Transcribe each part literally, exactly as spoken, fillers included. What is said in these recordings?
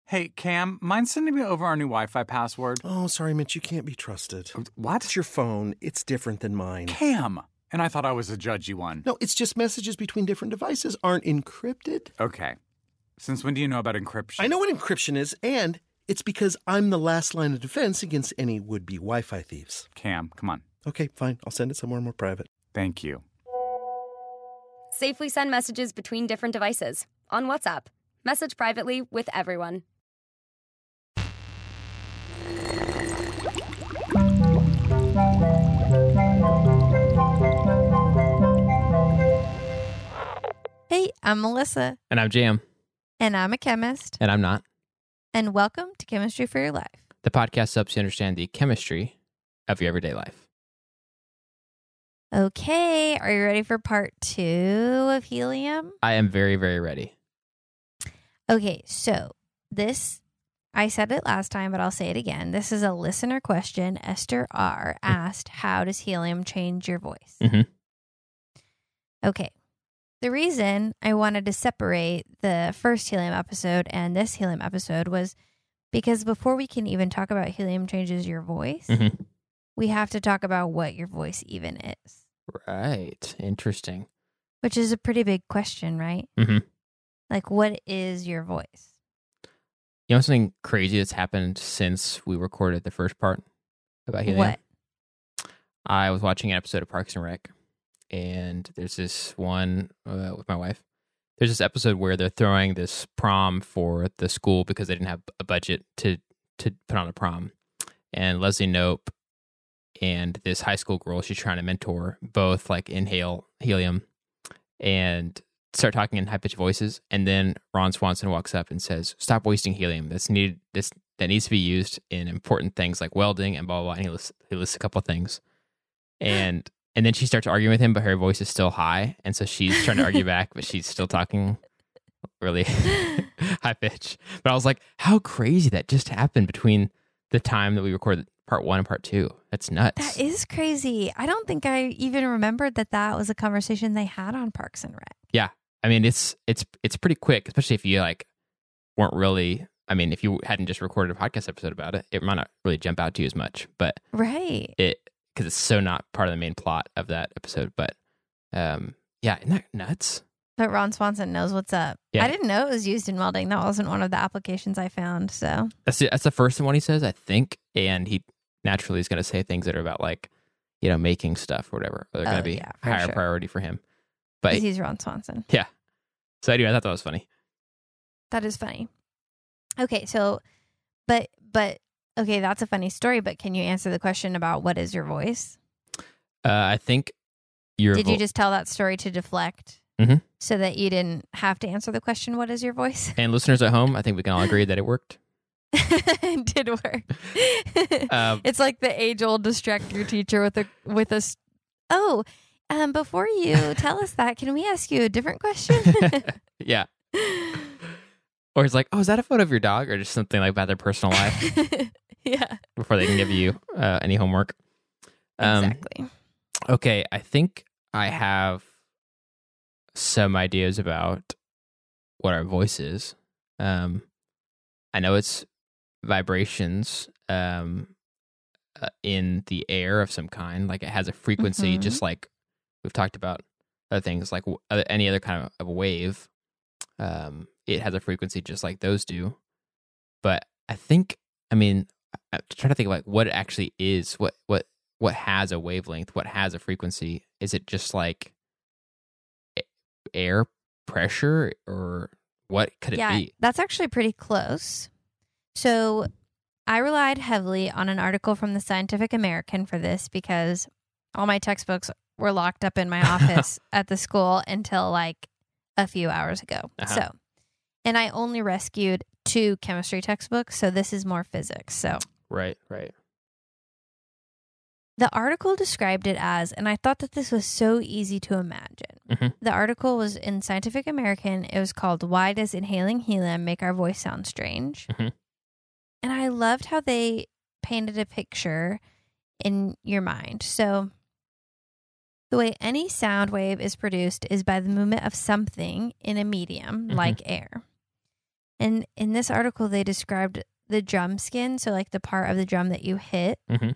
Hey, Cam, mind sending me over our new Wi-Fi password? Oh, sorry, Mitch, you can't be trusted. What? It's your phone. It's different than mine. Cam! And I thought I was a judgy one. No, it's just messages between different devices aren't encrypted. Okay. Since when do you know about encryption? I know what encryption is, and it's because I'm the last line of defense against any would-be Wi-Fi thieves. Cam, come on. Okay, fine. I'll send it somewhere more private. Thank you. Safely send messages between different devices on WhatsApp. Message privately with everyone. Hey, I'm Melissa. And I'm Jam. And I'm a chemist. And I'm not. And welcome to Chemistry for Your Life. The podcast helps you understand the chemistry of your everyday life. Okay, are you ready for part two of helium? I am very, very ready. Okay, so this, I said it last time, but I'll say it again. This is a listener question. Esther R. asked, how does helium change your voice? Mm-hmm. Okay. The reason I wanted to separate the first helium episode and this helium episode was because before we can even talk about helium changes your voice, Mm-hmm. we have to talk about what your voice even is. Right. Interesting. Which is a pretty big question, right? Mm-hmm. Like, what is your voice? You know something crazy that's happened since we recorded the first part about helium? What? I was watching an episode of Parks and Rec, and there's this one uh, with my wife. There's this episode where they're throwing this prom for the school because they didn't have a budget to, to put on a prom. And Leslie Knope and this high school girl she's trying to mentor both like inhale helium and start talking in high-pitched voices. And then Ron Swanson walks up and says, stop wasting helium. That's needed, this, that needs to be used in important things like welding and blah, blah, blah. And he lists, he lists a couple of things. And and then she starts arguing with him, but her voice is still high. And so she's trying to argue back, but she's still talking really high pitch. But I was like, how crazy that just happened between the time that we recorded part one and part two. That's nuts. That is crazy. I don't think I even remembered that that was a conversation they had on Parks and Rec. Yeah. I mean, it's it's it's pretty quick, especially if you like weren't really, I mean, if you hadn't just recorded a podcast episode about it, it might not really jump out to you as much. But right. It, because it's so not part of the main plot of that episode. But um, yeah, isn't that nuts? But Ron Swanson knows what's up. Yeah. I didn't know it was used in welding. That wasn't one of the applications I found. So that's the, that's the first one he says, I think. And he naturally is going to say things that are about like, you know, making stuff or whatever. They're going to oh, be yeah, higher sure. priority for him. But he's Ron Swanson. Yeah. So anyway, I thought that was funny. That is funny. Okay, so, but, but, okay, that's a funny story, but can you answer the question about what is your voice? Uh, I think your Did vo- you just tell that story to deflect mm-hmm. so that you didn't have to answer the question, what is your voice? And listeners at home, I think we can all agree that it worked. It did work. Um, it's like the age-old distract your teacher with a, with a, oh, um, before you tell us that, can we ask you a different question? Yeah. Or it's like, oh, is that a photo of your dog? Or just something like about their personal life? Yeah. Before they can give you uh, any homework. Um, Exactly. Okay, I think I have some ideas about what our voice is. Um, I know it's vibrations um, uh, in the air of some kind. Like it has a frequency, Mhm. just like we've talked about other things, like w- other- any other kind of, of a wave. Um, it has a frequency just like those do. But I think, I mean, I'm trying to think like what it actually is. What what what has a wavelength? What has a frequency? Is it just like a- air pressure, or what could it yeah, be? that's actually pretty close. So I relied heavily on an article from the Scientific American for this because all my textbooks were locked up in my office at the school until like a few hours ago. Uh-huh. So, and I only rescued two chemistry textbooks, so this is more physics. So Right, right. the article described it as, and I thought that this was so easy to imagine. Mhm. The article was in Scientific American. It was called "Why Does Inhaling Helium Make Our Voice Sound Strange?" Mhm. And I loved how they painted a picture in your mind. So the way any sound wave is produced is by the movement of something in a medium Mhm. like air. And in this article, they described the drum skin, so like the part of the drum that you hit. Mm-hmm.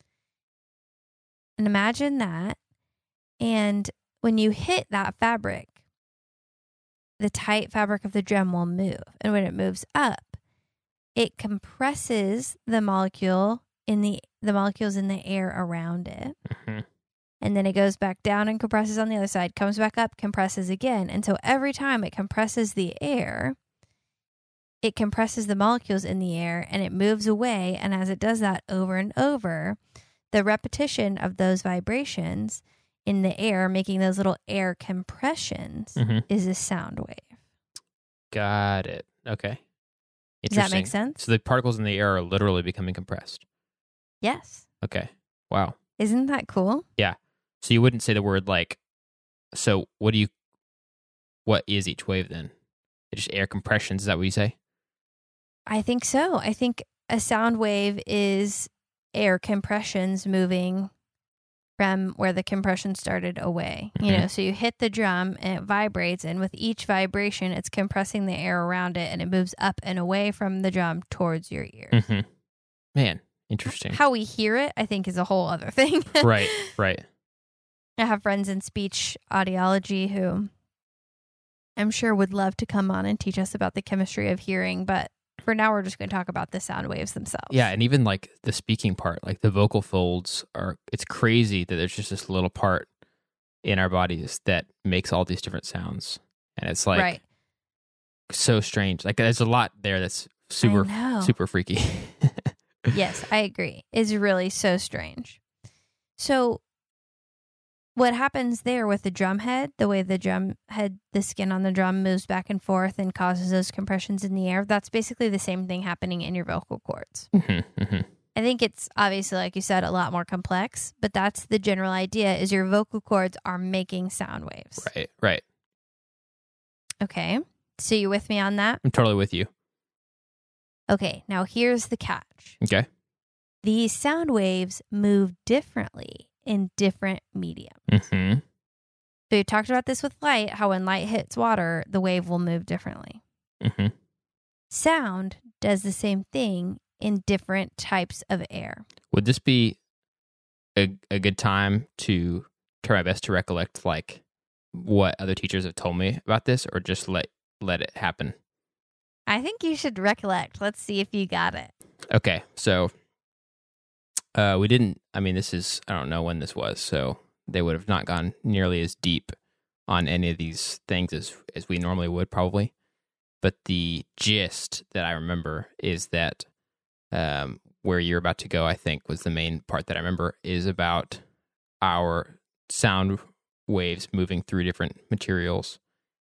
And imagine that. And when you hit that fabric, the tight fabric of the drum will move. And when it moves up, it compresses the molecule in the the molecules in the air around it. Mm-hmm. And then it goes back down and compresses on the other side, comes back up, compresses again. And so every time it compresses the air, it compresses the molecules in the air and it moves away. And as it does that over and over, the repetition of those vibrations in the air, making those little air compressions, Mm-hmm. is a sound wave. Got it. Okay. Does that make Interesting. sense? So the particles in the air are literally becoming compressed. Yes. Okay. Wow. Isn't that cool? So you wouldn't say the word like, so what do you, what is each wave then? It's just air compressions. Is that what you say? I think so. I think a sound wave is air compressions moving from where the compression started away. You Mhm. know, so you hit the drum and it vibrates, and with each vibration, it's compressing the air around it and it moves up and away from the drum towards your ears. Mm-hmm. Man, interesting. How we hear it, I think, is a whole other thing. Right, right. I have friends in speech audiology who I'm sure would love to come on and teach us about the chemistry of hearing, but for now we're just going to talk about the sound waves themselves. Yeah, and even like the speaking part, like the vocal folds are, it's crazy that there's just this little part in our bodies that makes all these different sounds. And it's like right. so strange. Like there's a lot there that's super, I know. super freaky. Yes, I agree. It's really so strange. So what happens there with the drum head, the way the drum head, the skin on the drum moves back and forth and causes those compressions in the air, that's basically the same thing happening in your vocal cords. Mm-hmm, mm-hmm. I think it's obviously, like you said, a lot more complex, but that's the general idea, is your vocal cords are making sound waves. Right, right. Okay. So you with me on that? I'm totally with you. Okay. Now here's the catch. Okay. These sound waves move differently in different mediums. Mm-hmm. So we talked about this with light, how when light hits water, the wave will move differently. Mm-hmm. Sound does the same thing in different types of air. Would this be a a good time to try my best to recollect like what other teachers have told me about this, or just let let it happen? I think you should recollect. Let's see if you got it. Okay, so uh, we didn't. I mean, this is I don't know when this was, so they would have not gone nearly as deep on any of these things as as we normally would, probably. But the gist that I remember is that um, where you're about to go, I think, was the main part that I remember, is about our sound waves moving through different materials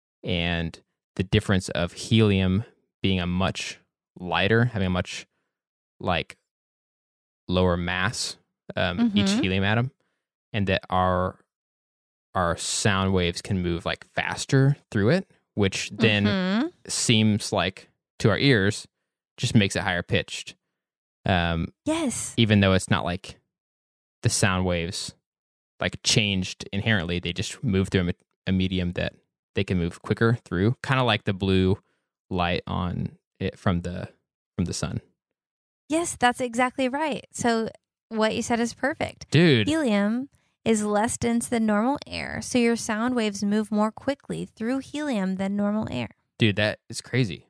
and the difference of helium being a much lighter, having a much like lower mass, um, each Mhm. helium atom, and that our our sound waves can move like faster through it, which then Mhm. seems like to our ears just makes it higher pitched. Um, Yes. even though it's not like the sound waves like changed inherently, they just move through a, me- a medium that they can move quicker through, kind of like the blue light on it from the from the sun. Yes, that's exactly right. So what you said is perfect. Dude, Helium is less dense than normal air, so your sound waves move more quickly through helium than normal air. dude, that is crazy.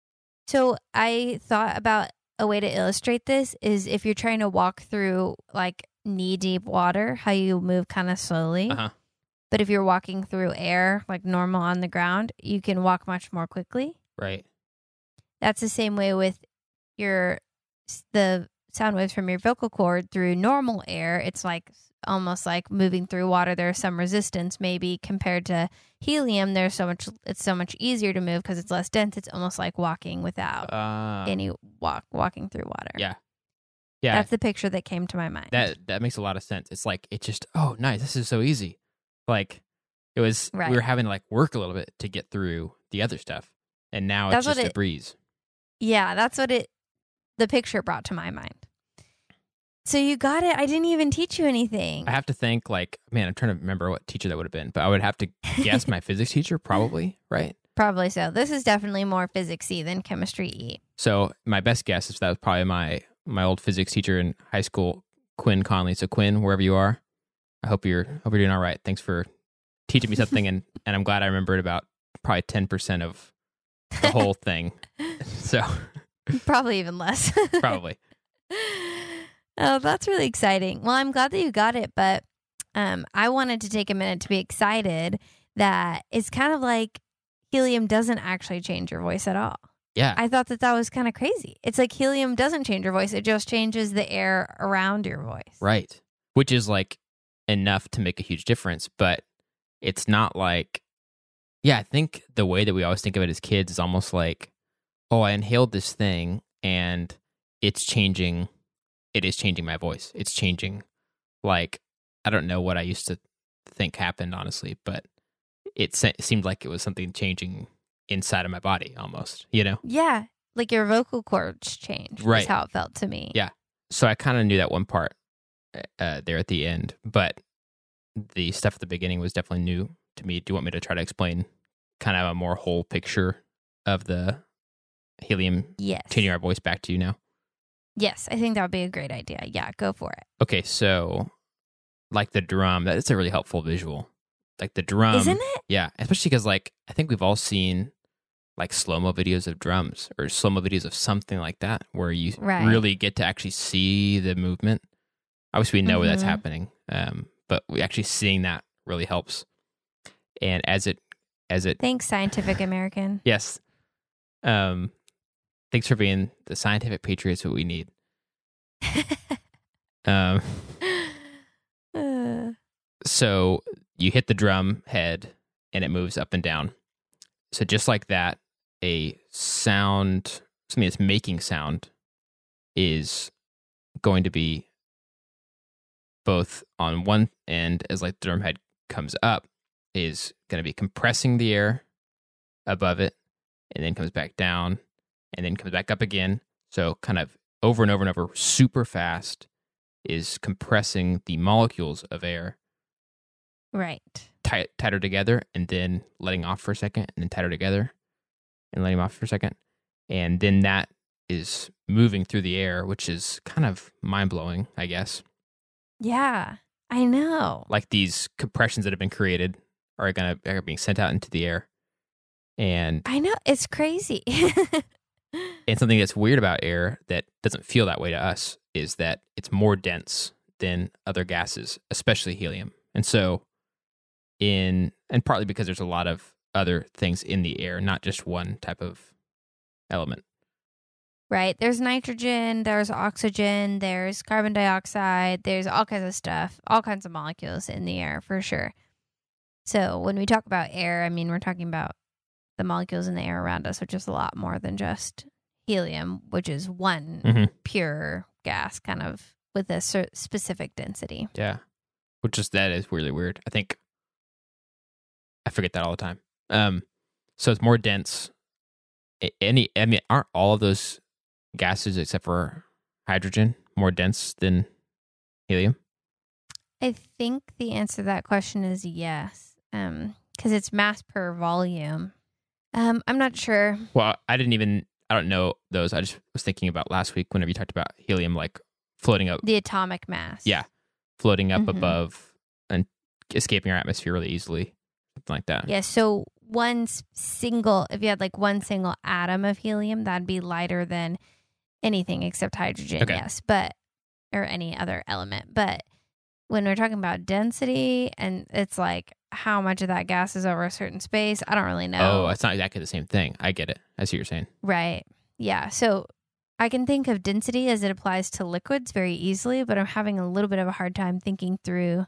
So I thought about a way to illustrate this is if you're trying to walk through like knee deep water, how you move kind of slowly. Uh-huh. But if you're walking through air like normal on the ground, you can walk much more quickly. Right. That's the same way with your the sound waves from your vocal cord through normal air. It's like almost like moving through water. There's some resistance maybe compared to helium. There's so much. It's so much easier to move because it's less dense. It's almost like walking without Uh, any walk walking through water. yeah. Yeah. That's the picture that came to my mind. that that makes a lot of sense. It's like it just oh nice, this is so easy. Like it was Right. we were having to like work a little bit to get through the other stuff. And now That's it's what just a it- breeze. Yeah, that's what it. The picture brought to my mind. So you got it. I didn't even teach you anything. I have to think like, man, I'm trying to remember what teacher that would have been, but I would have to guess my physics teacher, probably, right? Probably so. This is definitely more physics-y than chemistry-y. So my best guess is that was probably my my old physics teacher in high school, Quinn Conley. So Quinn, wherever you are, I hope you're hope you're doing all right. Thanks for teaching me something, and, and I'm glad I remembered about probably ten percent of the whole thing. So Probably even less. probably. Oh, that's really exciting. Well, I'm glad that you got it, but um, I wanted to take a minute to be excited that it's kind of like helium doesn't actually change your voice at all. Yeah. I thought that that was kind of crazy. It's like helium doesn't change your voice. It just changes the air around your voice. Right. Which is like enough to make a huge difference, but it's not like, yeah, I think the way that we always think of it as kids is almost like, oh, I inhaled this thing and it's changing, it is changing my voice. It's changing, like, I don't know what I used to think happened, honestly, but it se- seemed like it was something changing inside of my body almost, you know? Yeah. Like your vocal cords change. Right. Is how it felt to me. Yeah. So I kind of knew that one part uh, there at the end, but the stuff at the beginning was definitely new to me. Do you want me to try to explain kind of a more whole picture of the helium Yes. changing our voice back to you now? Yes. I think that would be a great idea. Yeah. Go for it. Okay. So like the drum, that's a really helpful visual. Like the drum. Isn't it? Yeah. Especially because like, I think we've all seen like slow-mo videos of drums or slow-mo videos of something like that where you Right. really get to actually see the movement. Obviously, we know where that's Mhm. happening, um, but we actually seeing that really helps. And as it, as it, Thanks, Scientific American. yes, um, thanks for being the scientific patriots that we need. Um, Uh, so you hit the drum head and it moves up and down. So just like that, a sound, something that's making sound, is going to be both on one end, as like the drum head comes up, is going to be compressing the air above it, and then comes back down, and then comes back up again. So kind of over and over and over, super fast, is compressing the molecules of air right. tight, tighter together, and then letting off for a second, and then tighter together, and letting off for a second. And then that is moving through the air, which is kind of mind-blowing, I guess. Yeah. I know. Like these compressions that have been created are going to are being sent out into the air. And I know. It's crazy. and something that's weird about air that doesn't feel that way to us is that it's more dense than other gases, especially helium. And so in and partly because there's a lot of other things in the air, not just one type of element. Right. There's nitrogen, there's oxygen, there's carbon dioxide, there's all kinds of stuff, all kinds of molecules in the air for sure. So when we talk about air, I mean, we're talking about the molecules in the air around us, which is a lot more than just helium, which is one Mhm. pure gas kind of with a cer- specific density. Yeah. Which is, that is really weird. I think I forget that all the time. Um, so it's more dense. A- Any, I mean, aren't all of those gases except for hydrogen more dense than helium? I think the answer to that question is yes, um, because it's mass per volume. Um, I'm not sure. Well, I didn't even, I don't know those. I just was thinking about last week whenever you talked about helium, like floating up. The atomic mass. Yeah. Floating up Mhm. above and escaping our atmosphere really easily. Something like that. Yeah, so one s- single, if you had like one single atom of helium, that'd be lighter than anything except hydrogen, Okay. yes, but, or any other element. But when we're talking about density and it's like how much of that gas is over a certain space, I don't really know. Oh, it's not exactly the same thing. I get it. I see what you're saying. Right. Yeah. So I can think of density as it applies to liquids very easily, but I'm having a little bit of a hard time thinking through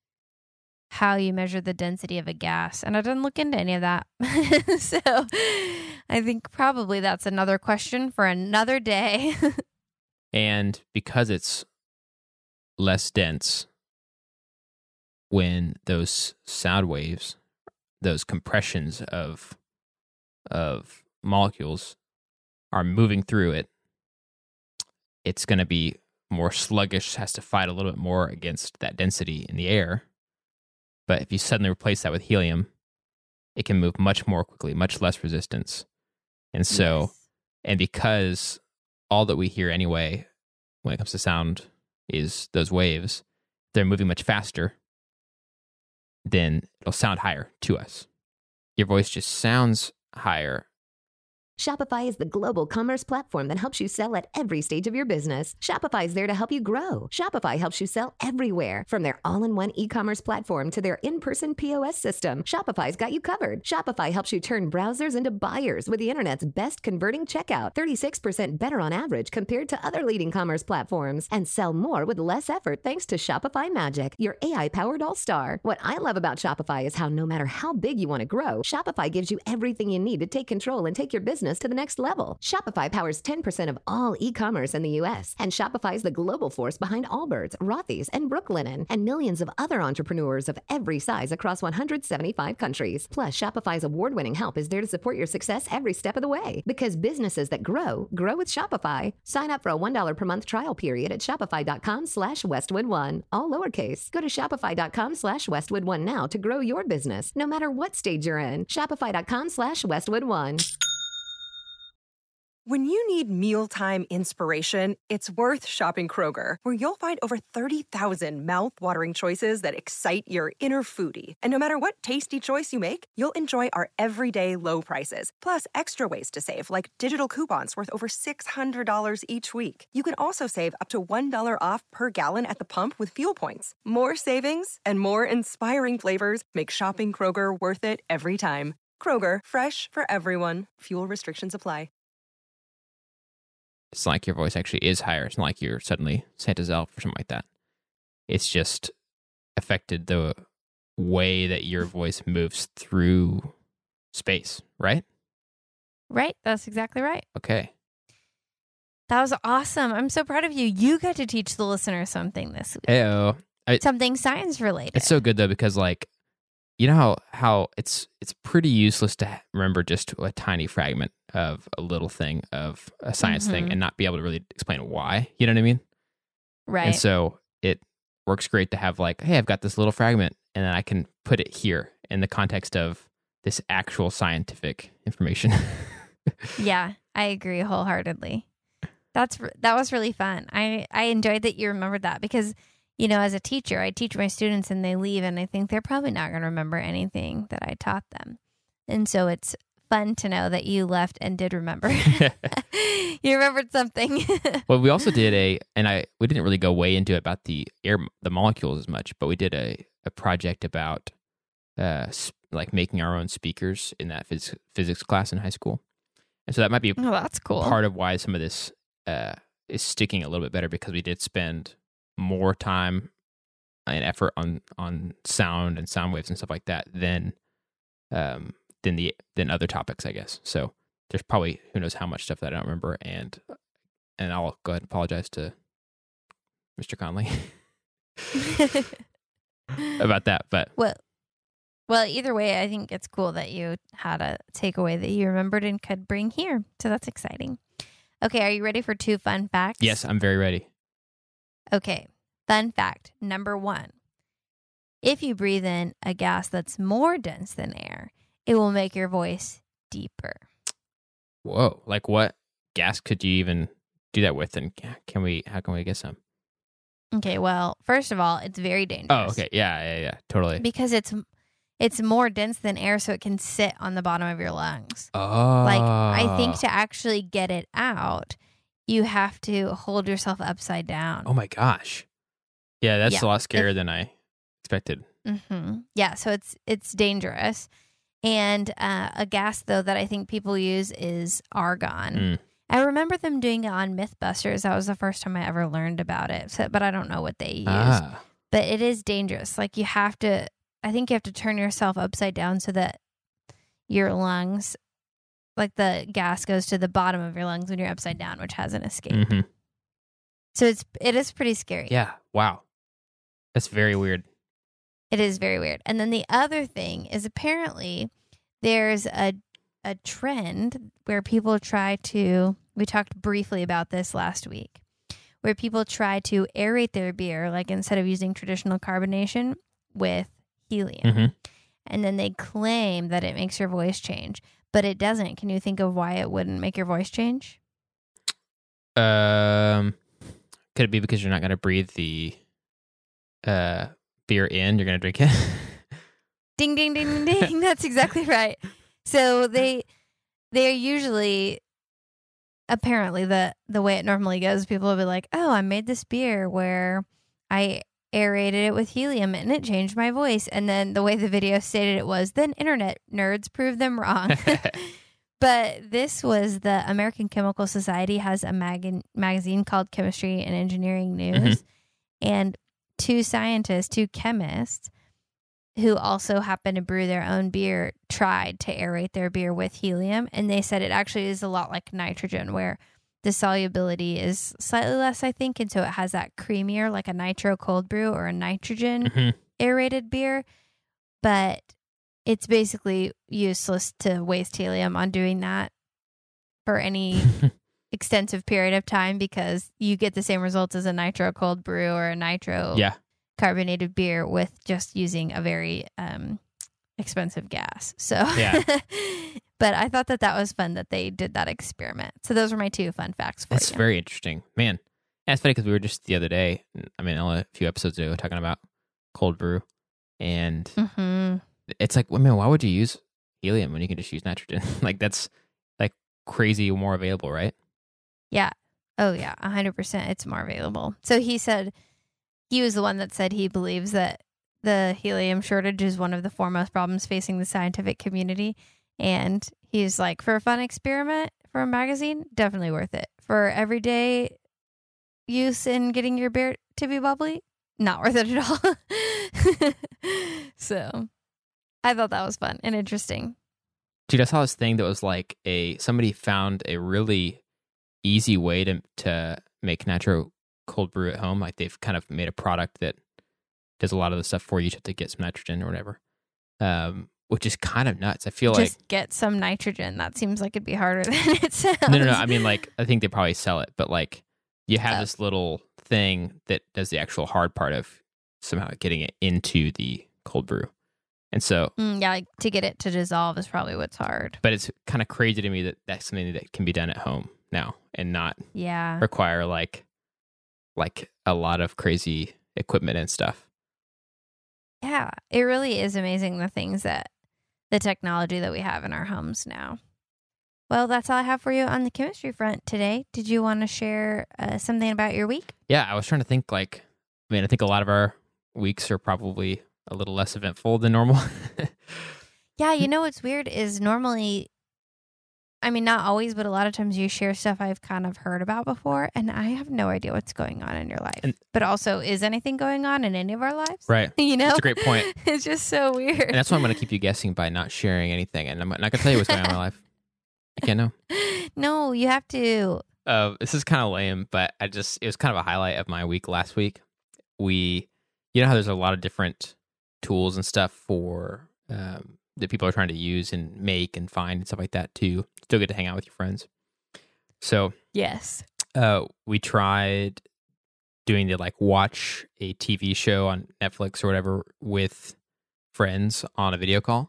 how you measure the density of a gas. And I didn't look into any of that. So I think probably that's another question for another day. And because it's less dense, when those sound waves, those compressions of of molecules are moving through it, it's going to be more sluggish, has to fight a little bit more against that density in the air. But if you suddenly replace that with helium, it can move much more quickly, much less resistance. And so, Yes. and because all that we hear anyway, when it comes to sound, is those waves, they're moving much faster, then it'll sound higher to us. Your voice just sounds higher. Shopify is the global commerce platform that helps you sell at every stage of your business. Shopify is there to help you grow. Shopify helps you sell everywhere, from their all-in-one e-commerce platform to their in-person P O S system. Shopify's got you covered. Shopify helps you turn browsers into buyers with the internet's best converting checkout, thirty-six percent better on average compared to other leading commerce platforms, and sell more with less effort thanks to Shopify Magic, your A I-powered all-star. What I love about Shopify is how no matter how big you want to grow, Shopify gives you everything you need to take control and take your business to the next level. Shopify powers ten percent of all e-commerce in the U S, and Shopify is the global force behind Allbirds, Rothy's, and Brooklinen, and millions of other entrepreneurs of every size across one hundred seventy-five countries. Plus, Shopify's award-winning help is there to support your success every step of the way. Because businesses that grow, grow with Shopify. Sign up for a one dollar per month trial period at shopify.com slash Westwood1, all lowercase. Go to shopify.com slash Westwood1 now to grow your business, no matter what stage you're in. Shopify.com slash Westwood1. When you need mealtime inspiration, it's worth shopping Kroger, where you'll find over thirty thousand mouth-watering choices that excite your inner foodie. And no matter what tasty choice you make, you'll enjoy our everyday low prices, plus extra ways to save, like digital coupons worth over six hundred dollars each week. You can also save up to one dollar off per gallon at the pump with fuel points. More savings and more inspiring flavors make shopping Kroger worth it every time. Kroger, fresh for everyone. Fuel restrictions apply. It's not like your voice actually is higher. It's not like you're suddenly Santa's elf or something like that. It's just affected the way that your voice moves through space, right? Right. That's exactly right. Okay. That was awesome. I'm so proud of you. You got to teach the listener something this week. Heyo. I, Something science related. It's so good though, because like, you know how, how it's it's pretty useless to remember just a tiny fragment of a little thing of a science Mm-hmm. thing and not be able to really explain why. You know what I mean? Right. And so it works great to have like, hey, I've got this little fragment and then I can put it here in the context of this actual scientific information. Yeah, I agree wholeheartedly. That's that was really fun. I, I enjoyed that you remembered that because, you know, as a teacher, I teach my students and they leave and I think they're probably not going to remember anything that I taught them. And so it's fun to know that you left and did remember. You remembered something. Well, we also did a, and I we didn't really go way into it about the air, the molecules as much, but we did a, a project about uh sp- like making our own speakers in that phys- physics class in high school. And so that might be Oh, that's cool. part of why some of this uh, is sticking a little bit better, because we did spend more time and effort on, on sound and sound waves and stuff like that than um, than the than other topics, I guess. So there's probably who knows how much stuff that I don't remember, and and I'll go ahead and apologize to Mister Conley about that. But Well, well, either way, I think it's cool that you had a takeaway that you remembered and could bring here. So that's exciting. Okay, are you ready for two fun facts? yes, I'm very ready. Okay, fun fact number one. If you breathe in a gas that's more dense than air, it will make your voice deeper. Whoa! Like what gas could you even do that with? And can we? How can we get some? Okay, well, first of all, it's very dangerous. Oh, okay. Yeah, yeah, yeah. Totally. Because it's it's more dense than air, so it can sit on the bottom of your lungs. Oh. Like, I think to actually get it out, you have to hold yourself upside down. Oh my gosh. Yeah, that's Yeah. a lot scarier than I expected. Mm-hmm. Yeah, so it's it's dangerous. And uh, a gas, though, that I think people use is argon. Mm. I remember them doing it on Mythbusters. That was the first time I ever learned about it. So, but I don't know what they use. Ah. But it is dangerous. Like, you have to, I think you have to turn yourself upside down so that your lungs, like the gas goes to the bottom of your lungs when you're upside down, which has an escape. hmm So it's it is pretty scary. Yeah. Wow. That's very weird. It is very weird. And then the other thing is apparently there's a a trend where people try to, we talked briefly about this last week, where people try to aerate their beer, like instead of using traditional carbonation, with helium. hmm and then they claim that it makes your voice change, but it doesn't. Can you think of why it wouldn't make your voice change? Um, could it be because you're not going to breathe the uh beer in? You're going to drink it. Ding, ding, ding, ding, ding. That's exactly right. So they they are usually, apparently the the way it normally goes, people will be like, oh, I made this beer where I aerated it with helium and it changed my voice. And then the way the video stated it was, then internet nerds proved them wrong. But this was the American Chemical Society has a mag- magazine called Chemistry and Engineering News. Mm-hmm. And two scientists, two chemists, who also happened to brew their own beer, tried to aerate their beer with helium. And they said it actually is a lot like nitrogen, where the solubility is slightly less, I think. And so it has that creamier, like a nitro cold brew or a nitrogen mm-hmm. aerated beer. But it's basically useless to waste helium on doing that for any extensive period of time, because you get the same results as a nitro cold brew or a nitro yeah. carbonated beer with just using a very um, expensive gas. So, yeah. But I thought that that was fun that they did that experiment. So those were my two fun facts for That's you. That's very interesting. Man, and it's funny because we were just the other day, I mean, only a few episodes ago, talking about cold brew. And mm-hmm. it's like, well, man, why would you use helium when you can just use nitrogen? Like, that's like crazy more available, right? Yeah. Oh, yeah. one hundred percent. It's more available. So he said, he was the one that said he believes that the helium shortage is one of the foremost problems facing the scientific community. And he's like, for a fun experiment for a magazine, definitely worth it. For everyday use in getting your beer to be bubbly, not worth it at all. So I thought that was fun and interesting. Dude, I saw this thing that was like a, somebody found a really easy way to to make nitro cold brew at home. Like they've kind of made a product that does a lot of the stuff for you. You have to get some nitrogen or whatever, um, which is kind of nuts. I feel Just like just get some nitrogen. That seems like it'd be harder than it sounds. No, no, no. I mean, like, I think they probably sell it, but like you have oh. this little thing that does the actual hard part of somehow getting it into the cold brew. And so, mm, yeah, like to get it to dissolve is probably what's hard. But it's kind of crazy to me that that's something that can be done at home now and not yeah. require like like a lot of crazy equipment and stuff. Yeah, it really is amazing the things that the technology that we have in our homes now. Well, that's all I have for you on the chemistry front today. Did you want to share uh, something about your week? Yeah, I was trying to think like, I mean, I think a lot of our weeks are probably a little less eventful than normal. Yeah, you know what's weird is normally, I mean, not always, but a lot of times you share stuff I've kind of heard about before, and I have no idea what's going on in your life. And, but also, is anything going on in any of our lives? Right. You know? That's a great point. It's just so weird. And that's why I'm going to keep you guessing by not sharing anything, and I'm not going to tell you what's going on in my life. You can't know. No, you have to. Uh, this is kind of lame, but I just, it was kind of a highlight of my week last week. We, you know how there's a lot of different tools and stuff for, um, that people are trying to use and make and find and stuff like that to still get to hang out with your friends. So, yes, uh, we tried doing the like watch a T V show on Netflix or whatever with friends on a video call,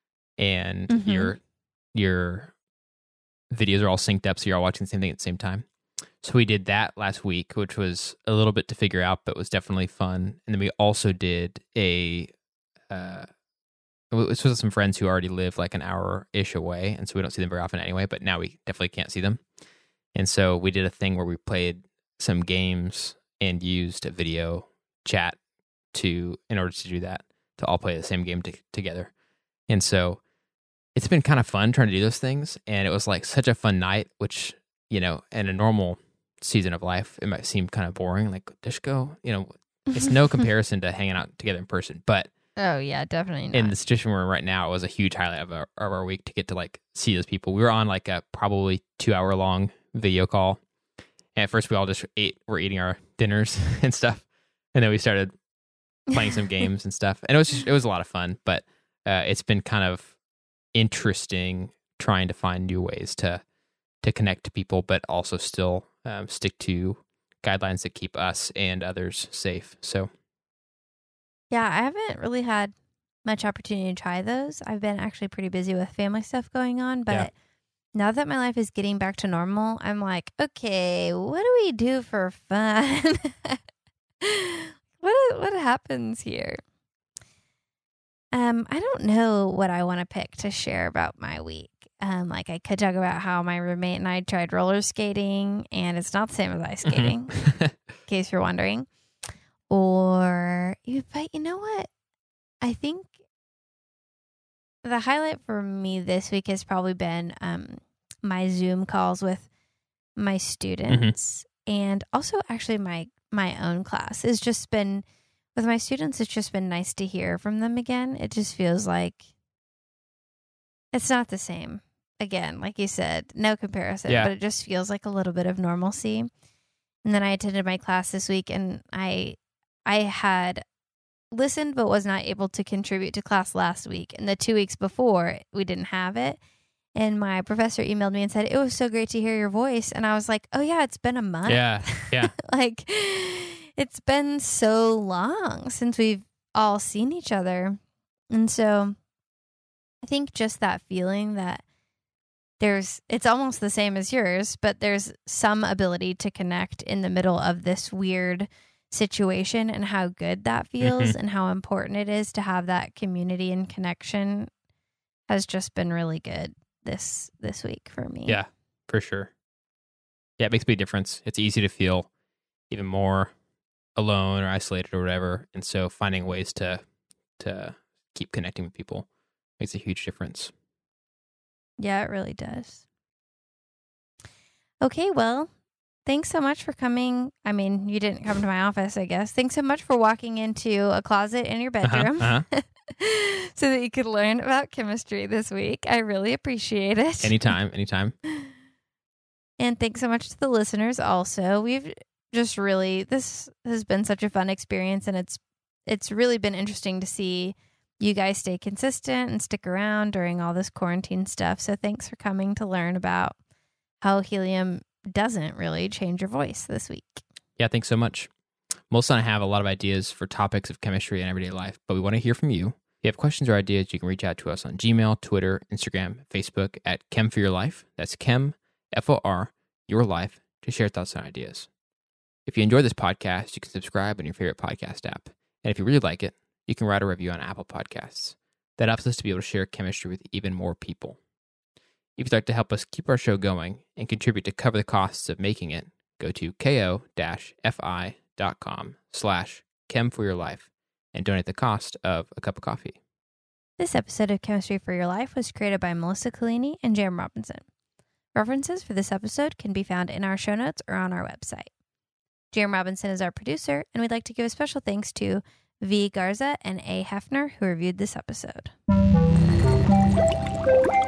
and mm-hmm. your, your videos are all synced up. So you're all watching the same thing at the same time. So we did that last week, which was a little bit to figure out, but was definitely fun. And then we also did a, uh, this was some friends who already live like an hour-ish away, and so we don't see them very often anyway, but now we definitely can't see them. And so we did a thing where we played some games and used a video chat to, in order to do that, to all play the same game to, together. And so it's been kind of fun trying to do those things, and it was like such a fun night, which, you know, in a normal season of life, it might seem kind of boring, like, just go, you know, it's no comparison to hanging out together in person, but oh, yeah, definitely not. In the situation we're in right now, it was a huge highlight of our, of our week to get to like see those people. We were on like a probably two hour long video call. And at first we all just ate, were eating our dinners and stuff. And then we started playing some games and stuff. And it was just, it was a lot of fun, but uh, it's been kind of interesting trying to find new ways to, to connect to people, but also still um, stick to guidelines that keep us and others safe. So yeah, I haven't really had much opportunity to try those. I've been actually pretty busy with family stuff going on, but Yeah. now that my life is getting back to normal, I'm like, okay, what do we do for fun? what what happens here? Um, I don't know what I want to pick to share about my week. Um, like I could talk about how my roommate and I tried roller skating, and it's not the same as ice skating, in case you're wondering. Or, but you know what? I think the highlight for me this week has probably been um, my Zoom calls with my students, mm-hmm. and also actually my my own class. It's just been, with my students, it's just been nice to hear from them again. It just feels like it's not the same. Again, like you said, no comparison, yeah. but it just feels like a little bit of normalcy. And then I attended my class this week, and I I had listened but was not able to contribute to class last week. And the two weeks before, we didn't have it. And my professor emailed me and said, it was so great to hear your voice. And I was like, oh, yeah, it's been a month. Yeah, yeah. Like, it's been so long since we've all seen each other. And so I think just that feeling that there's, it's almost the same as yours, but there's some ability to connect in the middle of this weird situation, and how good that feels, mm-hmm. and how important it is to have that community and connection has just been really good this this week for me. Yeah, for sure. Yeah, it makes a big difference. It's easy to feel even more alone or isolated or whatever, and so finding ways to to keep connecting with people makes a huge difference. Yeah, it really does. Okay, well, thanks so much for coming. I mean, you didn't come to my office, I guess. Thanks so much for walking into a closet in your bedroom uh-huh, uh-huh. so that you could learn about chemistry this week. I really appreciate it. Anytime, anytime. And thanks so much to the listeners also. We've just really, this has been such a fun experience, and it's it's really been interesting to see you guys stay consistent and stick around during all this quarantine stuff. So thanks for coming to learn about how helium doesn't really change your voice this week. Yeah, thanks so much. Melissa and I have a lot of ideas for topics of chemistry and everyday life, but we want to hear from you. If you have questions or ideas, you can reach out to us on Gmail, Twitter, Instagram, Facebook at Chem for Your Life. That's Chem, F O R, Your Life, to share thoughts and ideas. If you enjoy this podcast, you can subscribe on your favorite podcast app. And if you really like it, you can write a review on Apple Podcasts. That helps us to be able to share chemistry with even more people. If you'd like to help us keep our show going and contribute to cover the costs of making it, go to ko-fi.com slash chem for your life and donate the cost of a cup of coffee. This episode of Chemistry for Your Life was created by Melissa Collini and Jerem Robinson. References for this episode can be found in our show notes or on our website. Jerem Robinson is our producer, and we'd like to give a special thanks to V. Garza and A. Hefner, who reviewed this episode.